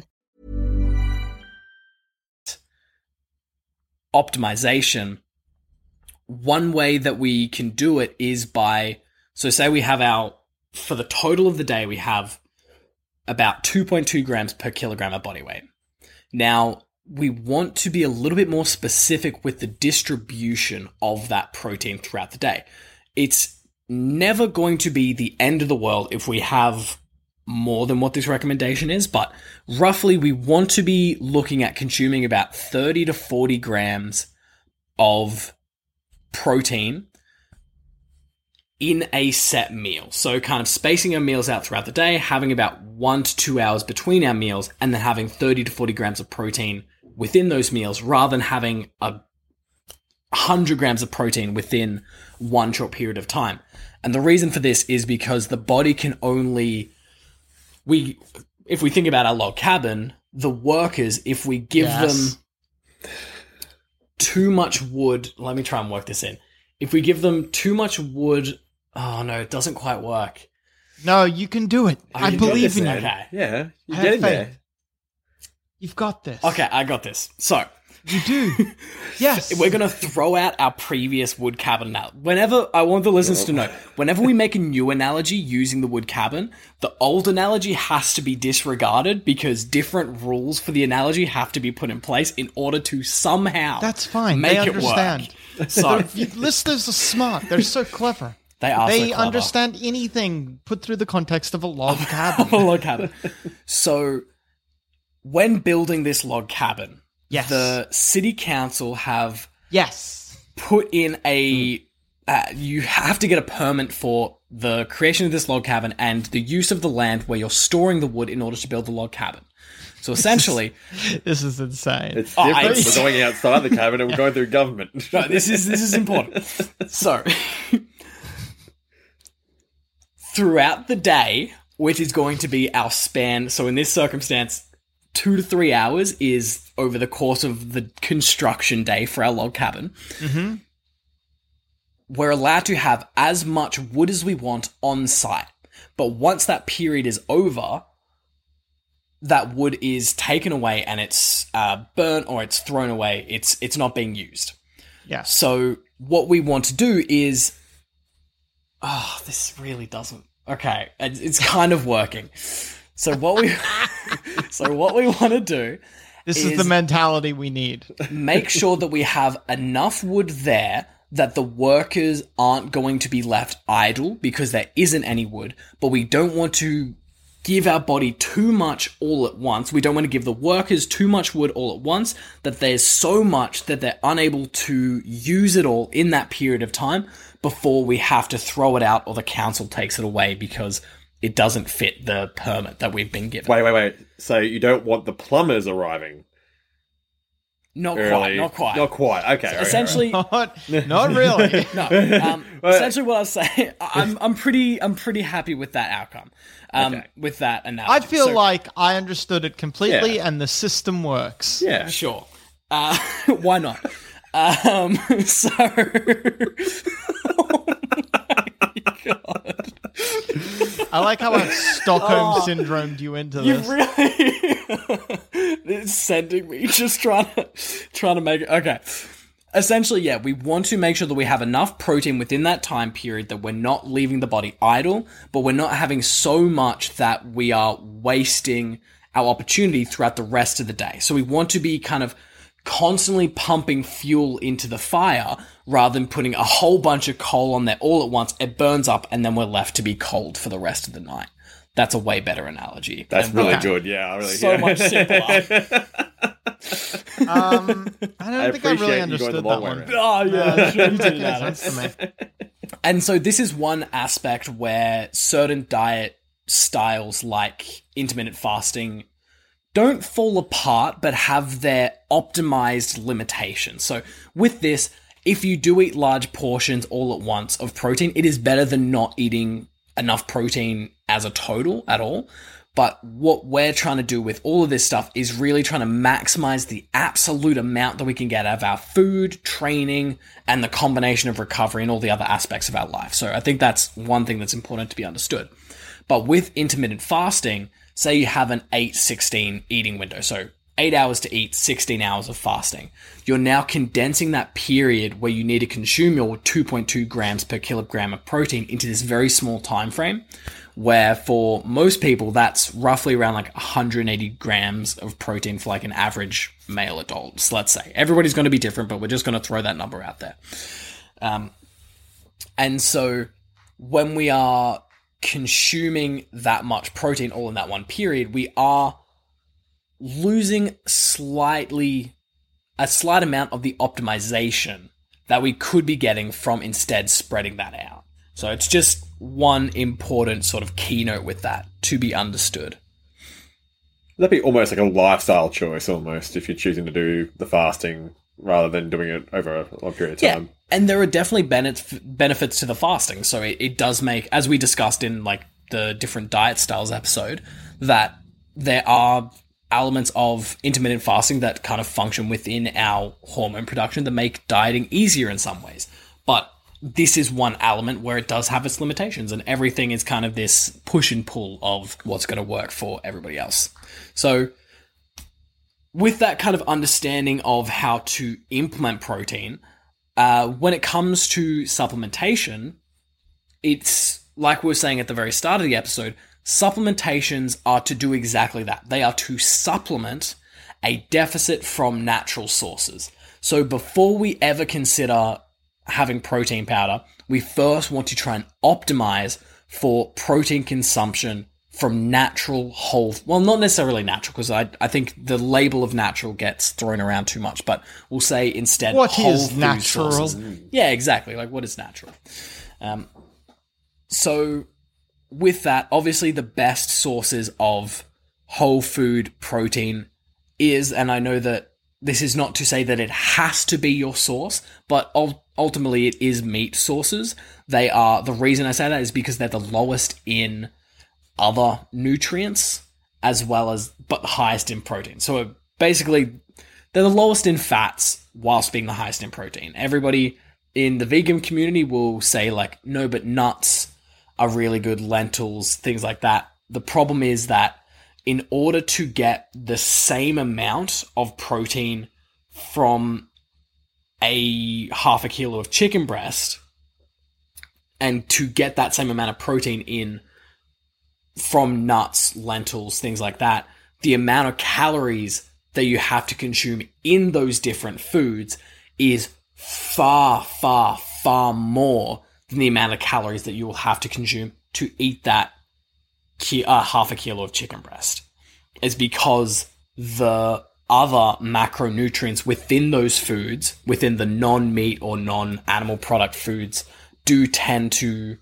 Optimization. One way that we can do it is by, so say we have our, for the total of the day, we have about two point two grams per kilogram of body weight. Now, we want to be a little bit more specific with the distribution of that protein throughout the day. It's never going to be the end of the world if we have more than what this recommendation is, but roughly we want to be looking at consuming about thirty to forty grams of protein in a set meal. So kind of spacing our meals out throughout the day, having about one to two hours between our meals, and then having thirty to forty grams of protein within those meals, rather than having a one hundred grams of protein within one short period of time. And the reason for this is because the body can only, we, if we think about our log cabin, the workers, if we give Yes. them too much wood, let me try and work this in. If we give them too much wood, oh no, it doesn't quite work. No, you can do it. Oh, I you can do believe this, in you. okay. Yeah, you Have get in faith. there. You've got this. Okay, I got this. So, You do. Yes. we're going to throw out our previous wood cabin now. Whenever, I want the listeners to know, whenever we make a new analogy using the wood cabin, the old analogy has to be disregarded because different rules for the analogy have to be put in place in order to somehow That's fine. make They it understand. work. So, You- listeners are smart. They're so clever. they are so They clever. understand anything put through the context of a log cabin. a log cabin. So, when building this log cabin, Yes. the city council have Yes. put in a uh, you have to get a permit for the creation of this log cabin and the use of the land where you're storing the wood in order to build the log cabin. So essentially, this is insane. It's Oh, different. I- We're going outside the cabin and we're going through government. no, this is this is important. So, throughout the day, which is going to be our span. So in this circumstance, two to three hours is over the course of the construction day for our log cabin. Mm-hmm. We're allowed to have as much wood as we want on site. But once that period is over, that wood is taken away and it's uh, burnt or it's thrown away. It's it's not being used. Yeah. So what we want to do is... Oh, this really doesn't... Okay, it's it's kind of working. So what we... so what we want to do... This is, is the mentality we need. Make sure that we have enough wood there that the workers aren't going to be left idle because there isn't any wood, but we don't want to give our body too much all at once. We don't want to give the workers too much wood all at once, that there's so much that they're unable to use it all in that period of time before we have to throw it out or the council takes it away because it doesn't fit the permit that we've been given. Wait, wait, wait. So you don't want the plumbers arriving? Not early? quite, not quite. Not quite. Okay. okay, Essentially, Not, not really. no. Um, essentially, what I was saying, I'm, I'm pretty, I'm pretty happy with that outcome. Um, Okay. with that analogy. I feel So- like I understood it completely Yeah. and the system works. Yeah. Sure. Uh, why not? Um, so, oh my god, I like how I've Stockholm syndromed you into you this. really it's sending me just trying to trying to make it okay. Essentially, yeah, we want to make sure that we have enough protein within that time period that we're not leaving the body idle, but we're not having so much that we are wasting our opportunity throughout the rest of the day. So we want to be kind of constantly pumping fuel into the fire rather than putting a whole bunch of coal on there all at once. It burns up and then we're left to be cold for the rest of the night. That's a way better analogy. That's And really we're good. Yeah, I really. So yeah. much simpler. Um, I don't I think I really appreciate you going the understood long that way one. around. Oh, yeah, sure you It do makes that. sense to me. And so this is one aspect where certain diet styles like intermittent fasting don't fall apart, but have their optimized limitations. So with this, if you do eat large portions all at once of protein, it is better than not eating enough protein as a total at all. But what we're trying to do with all of this stuff is really trying to maximize the absolute amount that we can get out of our food, training, and the combination of recovery and all the other aspects of our life. So I think that's one thing that's important to be understood. But with intermittent fasting, say you have an eight sixteen eating window, so eight hours to eat, sixteen hours of fasting. You're now condensing that period where you need to consume your two point two grams per kilogram of protein into this very small time frame, where for most people, that's roughly around like one hundred eighty grams of protein for like an average male adult, so let's say. Everybody's going to be different, but we're just going to throw that number out there. Um, and so when we are consuming that much protein all in that one period, we are losing slightly a slight amount of the optimization that we could be getting from instead spreading that out. So it's just one important sort of keynote with that to be understood. That'd be almost like a lifestyle choice, almost, if you're choosing to do the fasting rather than doing it over a long period of Yeah, time. and there are definitely benef- benefits to the fasting. So it, it does make, as we discussed in like the different diet styles episode, that there are elements of intermittent fasting that kind of function within our hormone production that make dieting easier in some ways. But this is one element where it does have its limitations, and everything is kind of this push and pull of what's going to work for everybody else. So with that kind of understanding of how to implement protein, uh, when it comes to supplementation, it's like we were saying at the very start of the episode, supplementations are to do exactly that. They are to supplement a deficit from natural sources. So before we ever consider having protein powder, we first want to try and optimize for protein consumption from natural whole, well, not necessarily natural, because I I think the label of natural gets thrown around too much, but we'll say instead What whole is food natural? sources. Yeah, exactly. Like, what is natural? Um, so with that, obviously the best sources of whole food protein is, and I know that this is not to say that it has to be your source, but ul- ultimately it is meat sources. They are, the reason I say that is because they're the lowest in other nutrients as well as, but the highest in protein. So basically they're the lowest in fats whilst being the highest in protein. Everybody in the vegan community will say like, no, but nuts are really good, lentils, things like that. The problem is that in order to get the same amount of protein from a half a kilo of chicken breast, and to get that same amount of protein in from nuts, lentils, things like that, the amount of calories that you have to consume in those different foods is far, far, far more than the amount of calories that you will have to consume to eat that ki- uh, half a kilo of chicken breast. It's because the other macronutrients within those foods, within the non-meat or non-animal product foods, do tend to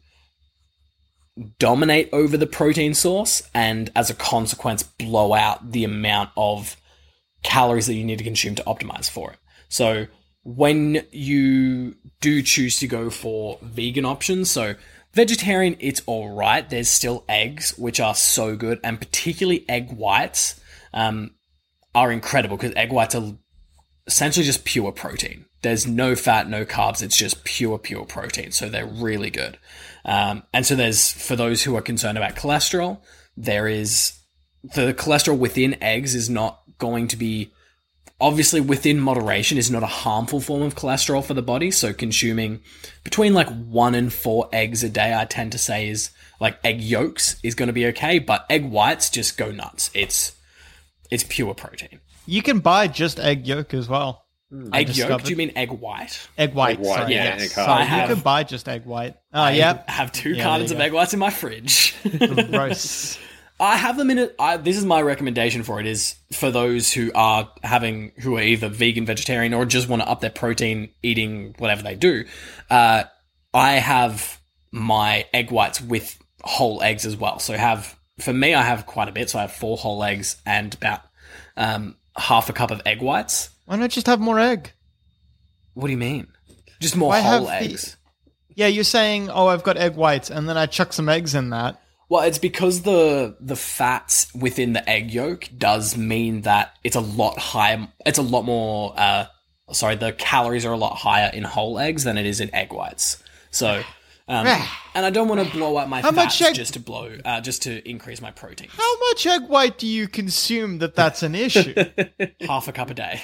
dominate over the protein source, and as a consequence blow out the amount of calories that you need to consume to optimize for it. So when you do choose to go for vegan options, so vegetarian, it's all right. There's still eggs, which are so good, and particularly egg whites um, are incredible, because egg whites are essentially just pure protein. There's no fat, no carbs. It's just pure, pure protein. So they're really good. Um, and so there's, for those who are concerned about cholesterol, there is, the cholesterol within eggs is not going to be, obviously within moderation, is not a harmful form of cholesterol for the body. So consuming between like one and four eggs a day, I tend to say is like egg yolks is going to be okay, but egg whites just go nuts. It's, it's pure protein. You can buy just egg yolk as well. I Egg yolk? discovered. Do you mean egg white? Egg white? Egg white, sorry, yeah, yes. egg Sorry, white. I you have- can buy just egg white. Oh, I yeah. have two Yeah, cartons there of you egg whites in my fridge. Gross. I have them in it. I, this is my recommendation for it, is for those who are having, who are either vegan, vegetarian, or just want to up their protein eating whatever they do. Uh, I have my egg whites with whole eggs as well. So have, for me, I have quite a bit. So I have four whole eggs and about um, half a cup of egg whites. Why not just have more egg? What do you mean? Just more Why whole have the- eggs. Yeah, you're saying, oh, I've got egg whites, and then I chuck some eggs in that. Well, it's because the the fats within the egg yolk does mean that it's a lot higher. It's a lot more. Uh, sorry, the calories are a lot higher in whole eggs than it is in egg whites. So, um, and I don't want to blow up my How fats much egg- just to blow, uh, just to increase my protein. How much egg white do you consume that that's an issue? Half a cup a day,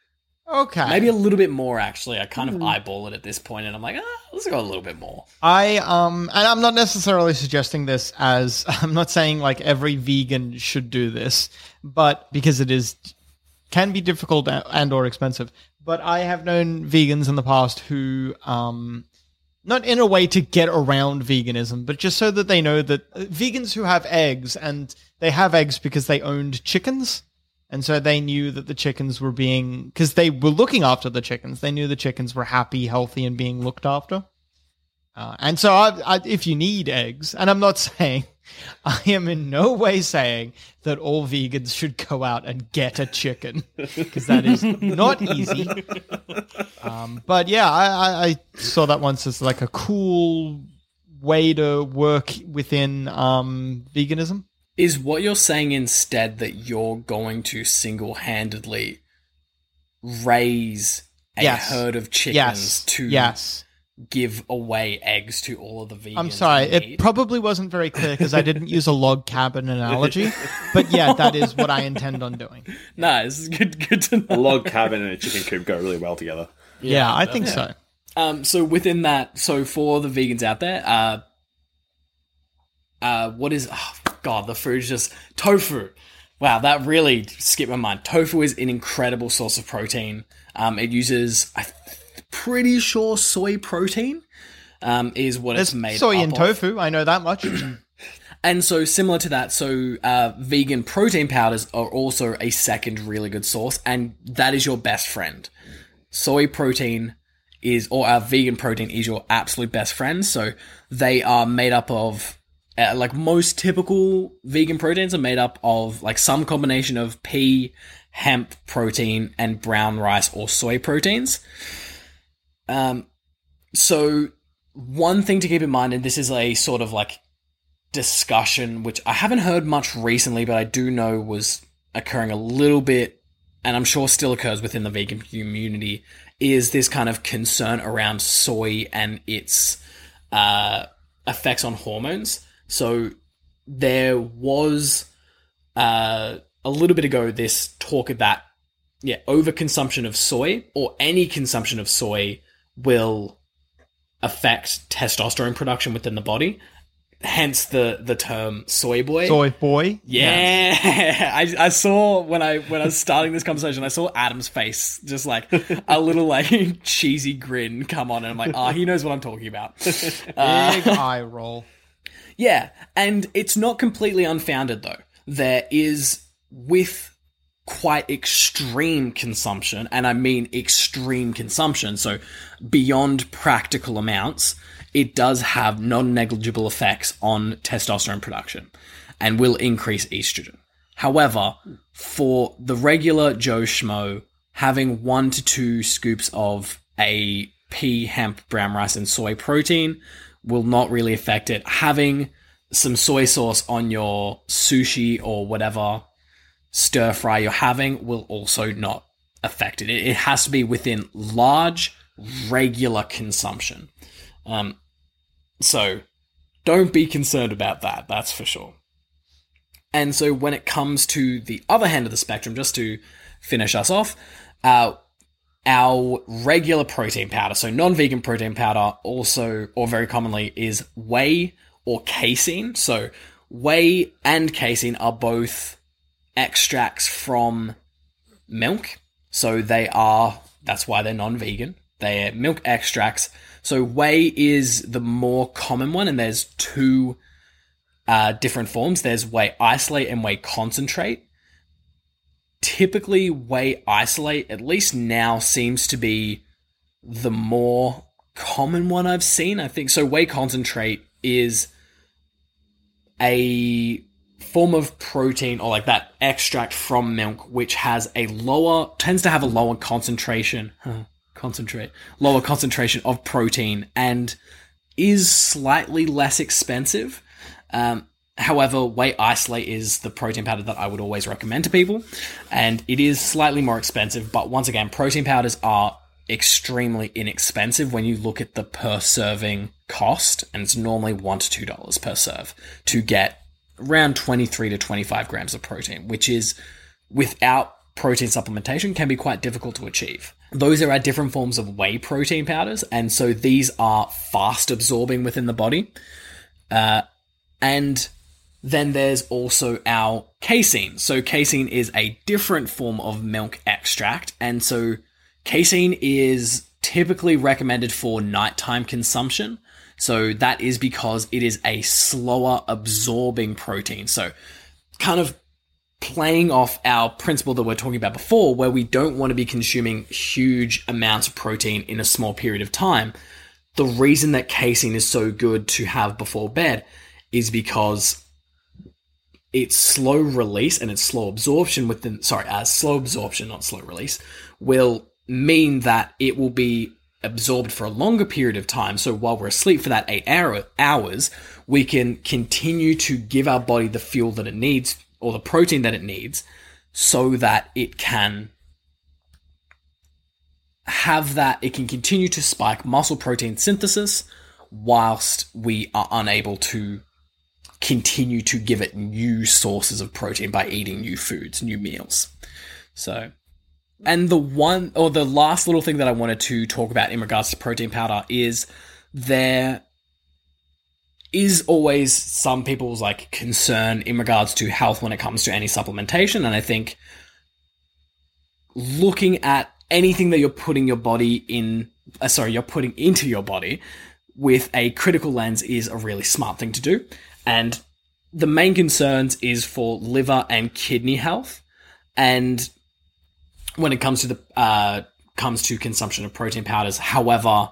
Okay. maybe a little bit more. Actually, I kind of eyeball it at this point, and I'm like, ah, let's go a little bit more. I um and I'm not necessarily suggesting this as I'm not saying like every vegan should do this, but because it is can be difficult and or expensive. But I have known vegans in the past who um not in a way to get around veganism, but just so that they know that uh, vegans who have eggs, and they have eggs because they owned chickens. And so they knew that the chickens were being, because they were looking after the chickens. They knew the chickens were happy, healthy, and being looked after. Uh, and so I, I, if you need eggs, and I'm not saying, I am in no way saying that all vegans should go out and get a chicken, because that is not easy. Um, but yeah, I, I, I saw that once as like a cool way to work within um, veganism. Is what you're saying instead that you're going to single-handedly raise a Yes. herd of chickens Yes. to Yes. give away eggs to all of the vegans? I'm sorry, in it need? probably wasn't very clear because I didn't use a log cabin analogy. But yeah, that is what I intend on doing. No, this is good. Good to know. A log cabin and a chicken coop go really well together. Yeah, I think so. Um, so within that, so for the vegans out there, uh, uh, what is? Oh, God, the food is just tofu. Wow, that really skipped my mind. Tofu is an incredible source of protein. Um, it uses, I'm pretty sure, soy protein. Um, is what There's it's made soy up in of. tofu, I know that much. And And so similar to that, so uh, vegan protein powders are also a second really good source, and that is your best friend. Soy protein is, or our vegan protein is your absolute best friend. So they are made up of, uh, like most typical vegan proteins are made up of like some combination of pea, hemp protein, and brown rice or soy proteins. Um, so one thing to keep in mind, and this is a sort of like discussion, which I haven't heard much recently, but I do know was occurring a little bit, and I'm sure still occurs within the vegan community, is this kind of concern around soy and its uh, effects on hormones. So there was uh, a little bit ago this talk of that, yeah, overconsumption of soy or any consumption of soy will affect testosterone production within the body. Hence the, the term soy boy. Soy boy. Yeah. I, I saw when I when I was starting this conversation, I saw Adam's face, just like a little like cheesy grin come on, and I'm like, ah, oh, he knows what I'm talking about. Uh, Big eye roll. Yeah, and it's not completely unfounded though. There is, with quite extreme consumption, and I mean extreme consumption, so beyond practical amounts, it does have non-negligible effects on testosterone production and will increase estrogen. However, for the regular Joe Schmo, having one to two scoops of a pea, hemp, brown rice, and soy protein will not really affect it. Having some soy sauce on your sushi or whatever stir fry you're having will also not affect it. It has to be within large, regular consumption. Um, So, don't be concerned about that, that's for sure. And so when it comes to the other hand of the spectrum, just to finish us off, uh, our regular protein powder, so non-vegan protein powder also, or very commonly, is whey or casein. So whey and casein are both extracts from milk. So they are, that's why they're non-vegan. They're milk extracts. So whey is the more common one, and there's two uh, different forms. There's whey isolate and whey concentrate. Typically, whey isolate, at least now, seems to be the more common one I've seen, I think. So whey concentrate is a form of protein, or like that extract from milk, which has a lower, tends to have a lower concentration. Huh. Concentrate, lower concentration of protein, and is slightly less expensive. Um, however, whey isolate is the protein powder that I would always recommend to people, and it is slightly more expensive. But once again, protein powders are extremely inexpensive when you look at the per serving cost, and it's normally one to two dollars per serve to get around twenty-three to twenty-five grams of protein, which is, without protein supplementation, can be quite difficult to achieve. Those are our different forms of whey protein powders, and so these are fast absorbing within the body. Uh, and then there's also our casein. So casein is a different form of milk extract, and so casein is typically recommended for nighttime consumption. So that is because it is a slower absorbing protein. So kind of playing off our principle that we're talking about before, where we don't want to be consuming huge amounts of protein in a small period of time. The reason that casein is so good to have before bed is because its slow release and its slow absorption within, sorry, uh, slow absorption, not slow release, will mean that it will be absorbed for a longer period of time. So while we're asleep for that eight hour, hours, we can continue to give our body the fuel that it needs, or the protein that it needs, so that it can have that, it can continue to spike muscle protein synthesis whilst we are unable to continue to give it new sources of protein by eating new foods, new meals. So, and the one, or the last little thing that I wanted to talk about in regards to protein powder is there is always some people's like concern in regards to health when it comes to any supplementation. And I think looking at anything that you're putting your body in, uh, sorry, you're putting into your body with a critical lens is a really smart thing to do. And the main concerns is for liver and kidney health, and when it comes to the uh, comes to consumption of protein powders. However,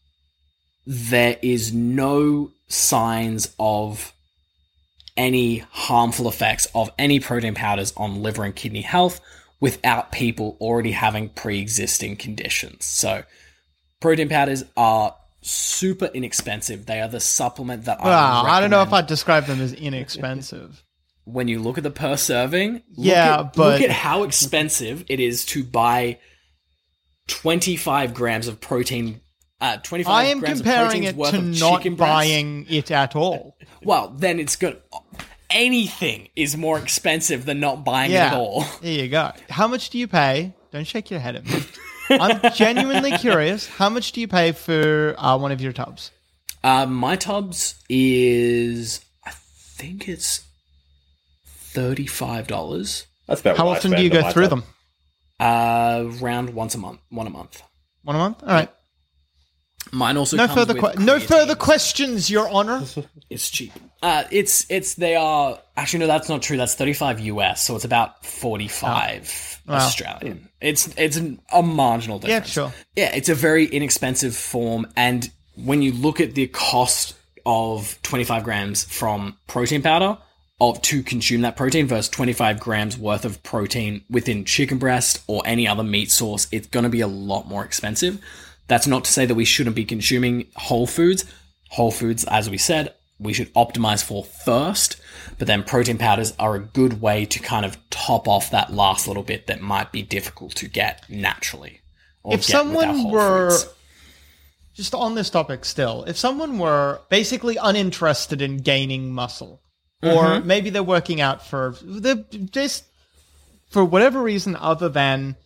there is no signs of any harmful effects of any protein powders on liver and kidney health without people already having pre-existing conditions. So protein powders are super inexpensive. They are the supplement that I Well, I don't know if recommend. I'd describe them as inexpensive. When you look at the per serving, look Yeah, at, but- look at how expensive it is to buy twenty-five grams of protein. Uh, twenty-five I am grams comparing of it worth to of not chicken breast. buying it at all. Well, then it's good. Anything is more expensive than not buying Yeah, it at all. there you go. How much do you pay? Don't shake your head at me. I'm genuinely curious. How much do you pay for uh, one of your tubs? Uh, my tubs is, I think it's thirty-five dollars. That's about How what I often do spend you on go my through tub. them? Uh, round once a month, one a month. One a month? All right. Mine also No comes further with que- no further creatine. questions, Your Honor. It's cheap. Uh, it's it's they are actually no, that's not true. That's thirty-five U S, so it's about forty-five Wow. Australian. It's it's an, a marginal Yeah, difference. sure. Yeah, it's a very inexpensive form, and when you look at the cost of twenty-five grams from protein powder of to consume that protein versus twenty-five grams worth of protein within chicken breast or any other meat source, it's going to be a lot more expensive. That's not to say that we shouldn't be consuming whole foods. Whole foods, as we said, we should optimize for first, but then protein powders are a good way to kind of top off that last little bit that might be difficult to get naturally. Or If get someone without whole were foods. just on this topic still, if someone were basically uninterested in gaining muscle, or Mm-hmm. maybe they're working out for they're just for whatever reason other than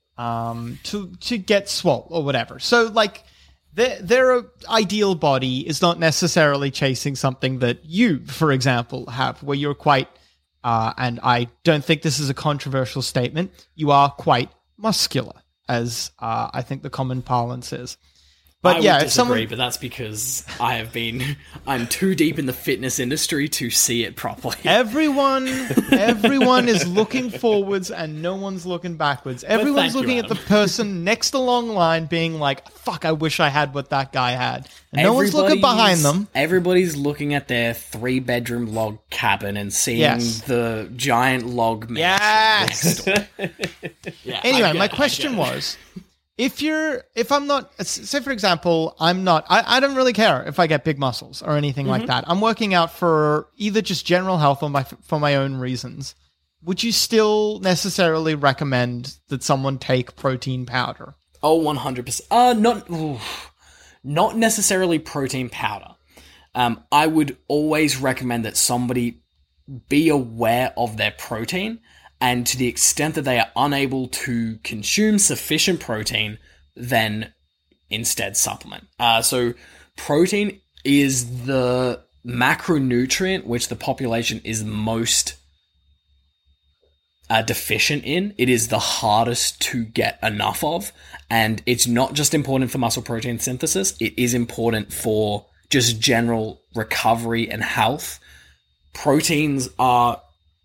um, to to get swole or whatever. So like their their ideal body is not necessarily chasing something that you, for example, have, where you're quite uh, and I don't think this is a controversial statement. You are quite muscular, as uh, I think the common parlance is. But I yeah, would if disagree, someone but that's because I have been, I'm too deep in the fitness industry to see it properly. Everyone, everyone is looking forwards and no one's looking backwards. Everyone's thank you, looking at the Adam. person next along line being like, fuck, I wish I had what that guy had. And no one's looking Everybody's- behind them. Everybody's looking at their three bedroom log cabin and seeing Yes. the giant log mansion Yes. next door. Yeah, I Anyway, get my it, I question get it. was, if you're, if I'm not, say for example, I'm not, I, I don't really care if I get big muscles or anything Mm-hmm. like that. I'm working out for either just general health or my, for my own reasons. Would you still necessarily recommend that someone take protein powder? Oh, one hundred percent. Uh, not, ooh, not necessarily protein powder. Um, I would always recommend that somebody be aware of their protein, and to the extent that they are unable to consume sufficient protein, then instead supplement. Uh, so protein is the macronutrient which the population is most uh, deficient in. It is the hardest to get enough of, and it's not just important for muscle protein synthesis, it is important for just general recovery and health. Proteins are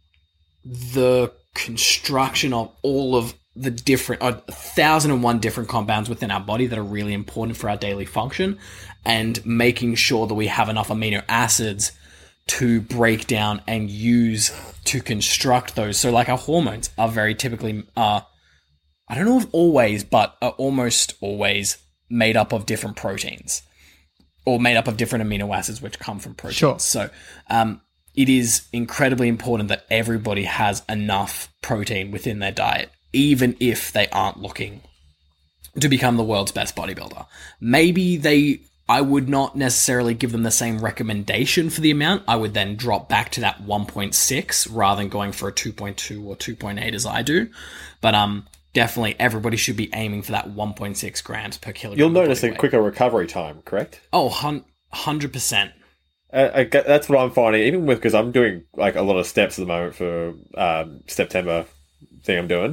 the construction of all of the different, a thousand and one different compounds within our body that are really important for our daily function, and making sure that we have enough amino acids to break down and use to construct those. So like our hormones are very typically, uh, I don't know if always, but are almost always made up of different proteins, or made up of different amino acids which come from proteins. Sure. So, um, it is incredibly important that everybody has enough protein within their diet, even if they aren't looking to become the world's best bodybuilder. Maybe they, I would not necessarily give them the same recommendation for the amount. I would then drop back to that one point six rather than going for a two point two or two point eight as I do. But um, definitely everybody should be aiming for that one point six grams per kilogram. You'll of notice body a weight. quicker recovery time, correct? Oh, one hundred percent. Uh, I get, that's what I'm finding, even with, because I'm doing like a lot of steps at the moment for um, September thing I'm doing,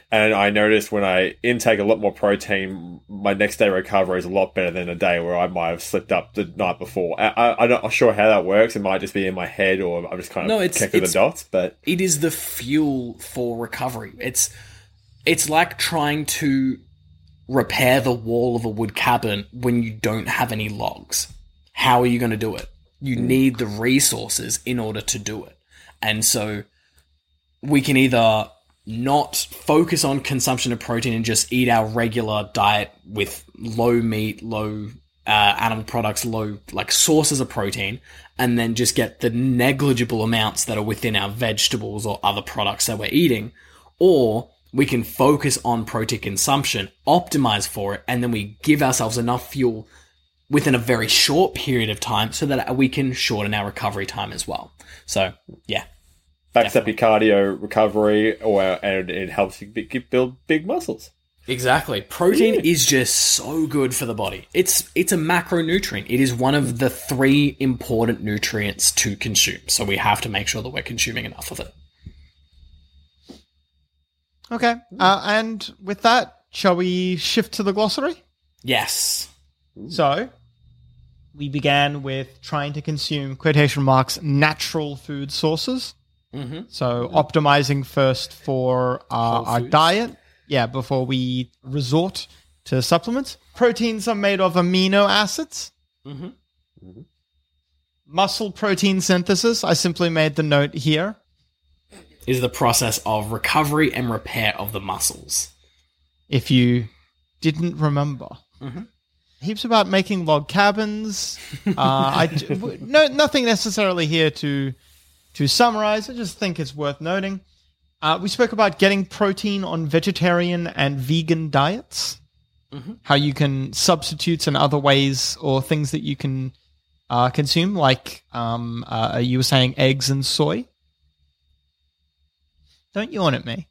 And I noticed when I intake a lot more protein, my next day recovery is a lot better than a day where I might have slipped up the night before. I, I, I'm not sure how that works. It might just be in my head, or I'm just kind of No, it's- connecting the it's- dots. But It is the fuel for recovery. It's it's like trying to repair the wall of a wood cabin when you don't have any logs. How are you going to do it? You need the resources in order to do it. And so we can either not focus on consumption of protein and just eat our regular diet with low meat, low uh, animal products, low like sources of protein, and then just get the negligible amounts that are within our vegetables or other products that we're eating. Or we can focus on protein consumption, optimize for it, and then we give ourselves enough fuel within a very short period of time so that we can shorten our recovery time as well. So, yeah. backs up your cardio recovery, or and it helps you b- build big muscles. Exactly. Protein Yeah. is just so good for the body. It's it's a macronutrient. It is one of the three important nutrients to consume. So we have to make sure that we're consuming enough of it. Okay. Uh, and with that, shall we shift to the glossary? Yes. So, we began with trying to consume, quotation marks, natural food sources. Mm-hmm. So, optimizing first for uh, Whole our foods. diet. Yeah, before we resort to supplements. Proteins are made of amino acids. Mm-hmm. Muscle protein synthesis. I simply made the note here. Is the process of recovery and repair of the muscles. If you didn't remember. Mm-hmm. Heaps about making log cabins. Uh, I w- no nothing necessarily here to to summarize. I just think it's worth noting. Uh, we spoke about getting protein on vegetarian and vegan diets. Mm-hmm. How you can substitutes and other ways or things that you can uh, consume, like um, uh, you were saying eggs and soy. Don't yawn at me.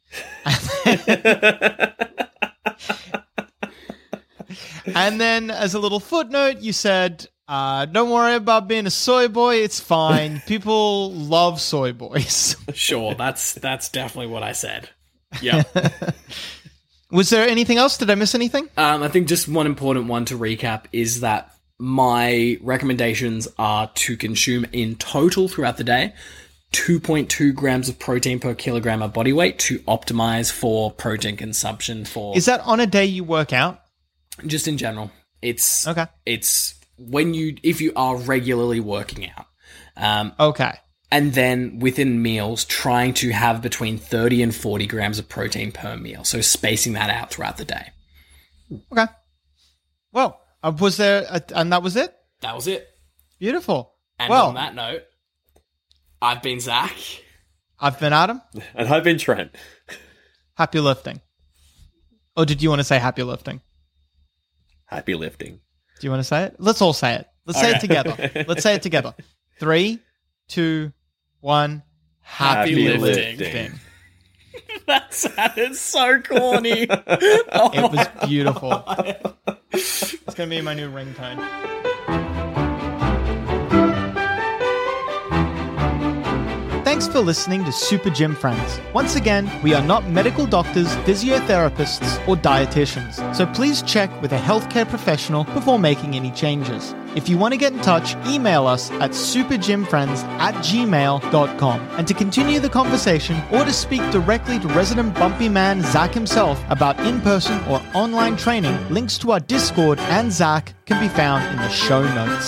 And then, as a little footnote, you said, uh, don't worry about being a soy boy. It's fine. People love soy boys. Sure, that's that's definitely what I said. Yeah. Was there anything else? Did I miss anything? Um, I think just one important one to recap is that my recommendations are to consume in total throughout the day two point two grams of protein per kilogram of body weight to optimize for protein consumption for Is that on a day you work out? just in general. It's Okay. It's when you if you are regularly working out. Um, Okay. and then within meals, trying to have between thirty and forty grams of protein per meal. So spacing that out throughout the day. Okay. Well, uh, was there, a, and that was it? That was it. Beautiful. And well, on that note, I've been Zach. I've been Adam. And I've been Trent. Happy lifting. Or did you want to say happy lifting? Happy lifting. Do you want to say it? Let's all say it. Let's say it Okay. together. Let's say it together. Three, two, one. Happy, Happy lifting. lifting. That sounded so corny. Oh It was my beautiful. God. It's going to be my new ringtone. Thanks for listening to Super Gym Friends. Once again, we are not medical doctors, physiotherapists, or dietitians, so please check with a healthcare professional before making any changes. If you want to get in touch, email us at supergymfriends at gmail dot com. And to continue the conversation or to speak directly to resident bumpy man Zach himself about in-person or online training, links to our Discord and Zach can be found in the show notes.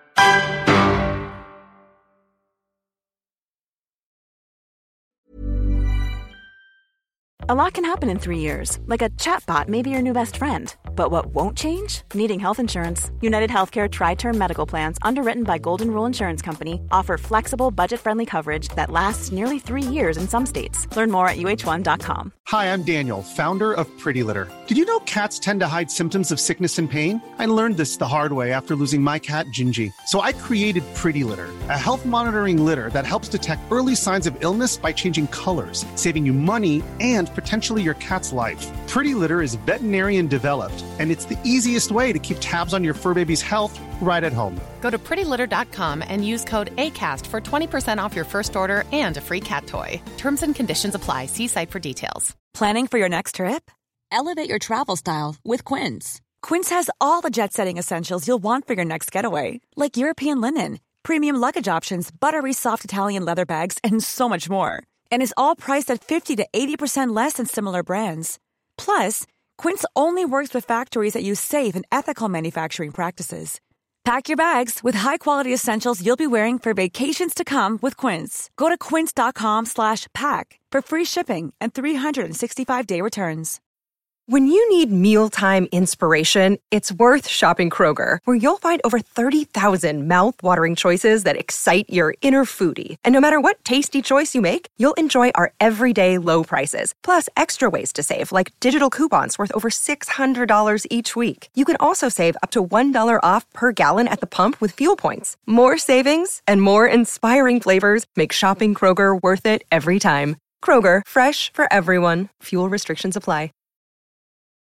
A lot can happen in three years, like a chatbot may be your new best friend. But what won't change? Needing health insurance. United Healthcare Tri-Term Medical Plans, underwritten by Golden Rule Insurance Company, offer flexible, budget-friendly coverage that lasts nearly three years in some states. Learn more at U H one dot com. Hi, I'm Daniel, founder of Pretty Litter. Did you know cats tend to hide symptoms of sickness and pain? I learned this the hard way after losing my cat, Gingy. So I created Pretty Litter, a health monitoring litter that helps detect early signs of illness by changing colors, saving you money and potentially your cat's life. Pretty Litter is veterinarian developed, and it's the easiest way to keep tabs on your fur baby's health right at home. Go to pretty litter dot com and use code ACAST for twenty percent off your first order and a free cat toy. Terms and conditions apply. See site for details. Planning for your next trip? Elevate your travel style with Quince. Quince has all the jet-setting essentials you'll want for your next getaway, like European linen, premium luggage options, buttery soft Italian leather bags, and so much more. And is all priced at fifty to eighty percent less than similar brands. Plus, Quince only works with factories that use safe and ethical manufacturing practices. Pack your bags with high-quality essentials you'll be wearing for vacations to come with Quince. Go to quince.com slash pack for free shipping and three sixty-five day returns. When you need mealtime inspiration, it's worth shopping Kroger, where you'll find over thirty thousand mouth-watering choices that excite your inner foodie. And no matter what tasty choice you make, you'll enjoy our everyday low prices, plus extra ways to save, like digital coupons worth over six hundred dollars each week. You can also save up to one dollar off per gallon at the pump with fuel points. More savings and more inspiring flavors make shopping Kroger worth it every time. Kroger, fresh for everyone. Fuel restrictions apply.